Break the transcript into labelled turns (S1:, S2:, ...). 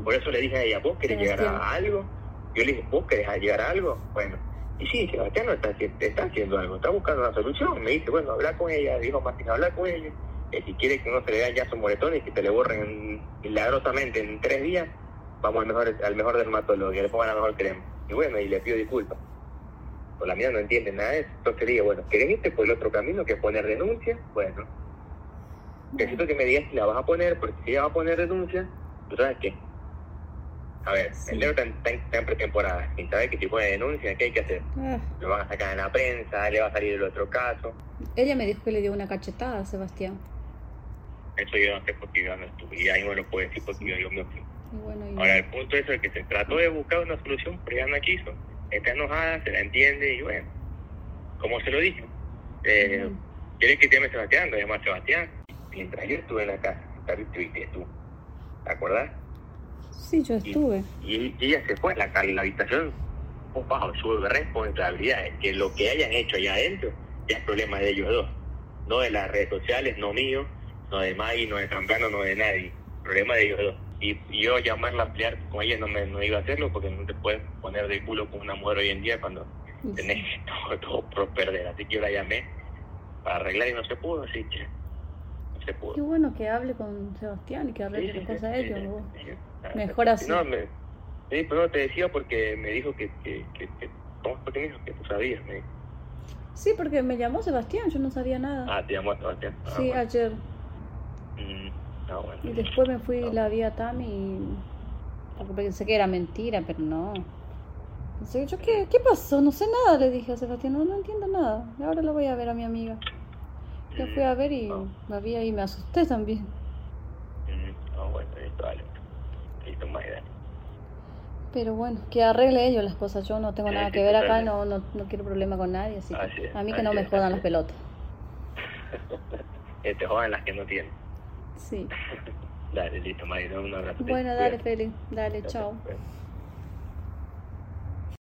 S1: Por eso le dije a ella, ¿vos querés llegar a algo? Yo le dije, ¿vos querés llegar a algo? Bueno, y sí, Sebastián no está haciendo algo, está buscando una solución. Me dice, bueno, habla con ella, dijo Martín, habla con ella. Si quiere que no se le den ya sus moretones y que te le borren milagrosamente en 3 días, vamos al mejor dermatólogo, que le pongan la mejor crema. Y bueno, y le pido disculpas. Pues la mía no entiende nada de eso. Entonces le digo, bueno, ¿querés irte por el otro camino que es poner denuncia? Bueno, necesito que me digas si la vas a poner, porque si ella va a poner denuncia, ¿tú sabes qué? A ver, el negro está en pretemporada, y sabe que si pone denuncia, ¿qué hay que hacer? Lo van a sacar en la prensa, le va a salir el otro caso.
S2: Ella me dijo que le dio una cachetada a Sebastián.
S1: Eso yo no sé porque yo no estuve, y ahí no lo puedo decir porque yo me fui.
S2: Bueno,
S1: ahora, el punto es el que se trató de buscar una solución, pero ella no quiso. Está enojada, se la entiende, y bueno, como se lo dije, ¿quieres que te llame Sebastián? Lo llama Sebastián. Mientras yo estuve en la casa, estuviste tú, ¿te acuerdas?
S2: Sí, yo estuve.
S1: Y ella se fue a la habitación bajo su responsabilidad. Que lo que hayan hecho allá adentro ya es problema de ellos dos, no de las redes sociales, no mío, no de Maggie, no de Zambrano, no de nadie, problema de ellos dos. Y yo llamarla a pelear con ella no iba a hacerlo, porque no te puedes poner de culo con una mujer hoy en día cuando tenés todo por perder. Así que yo la llamé para arreglar y no se pudo, así que no se pudo.
S2: Qué bueno que hable con Sebastián y que arregle las cosas a ellos. Mejor así.
S1: No, pero no te decía porque me dijo que ¿cómo fue que me dijo? Que tú sabías, me dijo.
S2: Sí, porque me llamó Sebastián, yo no sabía nada.
S1: Ah, te llamó Sebastián.
S2: Sí, bueno. Ayer.
S1: Bueno.
S2: Y después me fui y la vi a Tami porque pensé que era mentira, pero no. Pensé, ¿qué pasó? No sé nada, le dije a Sebastián, no entiendo nada. Y ahora la voy a ver a mi amiga. La fui a ver y la vi ahí y me asusté también.
S1: Bueno, listo, dale. Listo, más dale.
S2: Pero bueno, que arregle ellos las cosas. Yo no tengo nada que ver acá, no quiero problema con nadie, así que a mí que no me jodan las pelotas.
S1: Te jodan las que no tienen.
S2: Sí.
S1: Dale, listo, Mayra, un abrazo.
S2: Bueno, dale, Feli. Dale, chao.